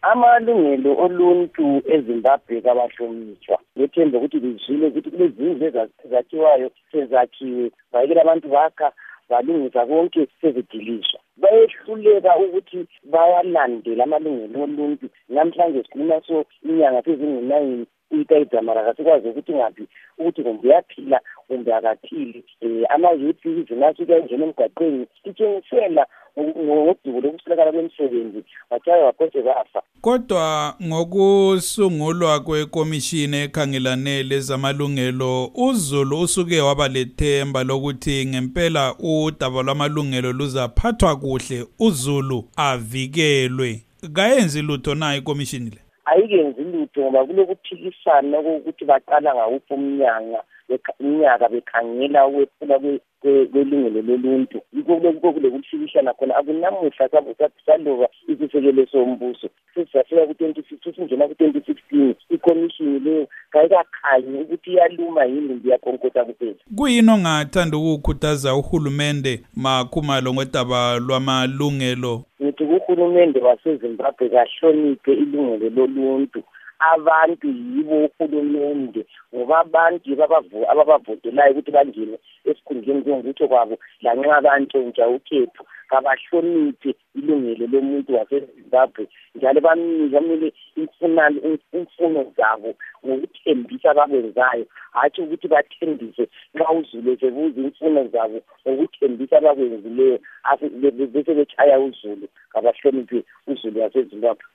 Amalungelo oluntu eZimbabwe kabahlonitshwa. Ngethemba ukuthi bizwile ukuthi kulezindlu ezakhiwayo sezakhiwe, bayekela abantu bakha balungisa konke sezidiliswa. Bayehluleka ukuthi bayalandela amalungelo oluntu. Namhlanje sikhuluma inyanga sezingu-9 uyitayidamara kasikwazi ukuthi ngaphi ukuthi kumbe uyaphila kumbe akaphili. Ama-youth izinasuke engena emgwaqweni itshengisela ngodubo lokuswelakala kwemisebenzi batshaya baphose bafa. Kodwa ngokusungulwa kwekomishini ekhangelane lezamalungelo, uZulu usuke waba lethemba lokuthi ngempela udaba lwamalungelo luzaphathwa kuhle, uZulu avikelwe. Kayenzi lutho na ikomishini le? Ayikenzi lutho ngoba kulokuphikisana ukuthi baqala ngawuphi umnyaka bekhangela ukwephula kwelungelo loluntu. Yikho kulekuphikisana khona akunamuhla saloba isisekelo sombuso. Sesafika ku-26 singena ku-2016 ikomishini leyo kayikakhanyi ukuthi iyaluma yini iyakonkotha kuphela. Kuyini ongathanda ukukhuthaza uhulumende makhumalo ngodaba lwamalungelo? Ngithi uhulumende waseZimbabwe kahloniphe ilungelo loluntu. Abantu yibo uhulumende ngoba abantu ababavotelayo ukuthi bangene esikhundleni njengokutho kwabo lanxa bantshontsha ukhetho kabahloniphe ilungelo lomuntu waseZimbabwe njalo bamile imfuno zabo ngokuthembisa abakwenzayo, hatshi ukuthi bathembise nxa uZulu esebuza imfuno zabo ngokuthembisa abakwenzileyo bese betshaya uZulu. Kabahloniphe uZulu waseZimbabwe.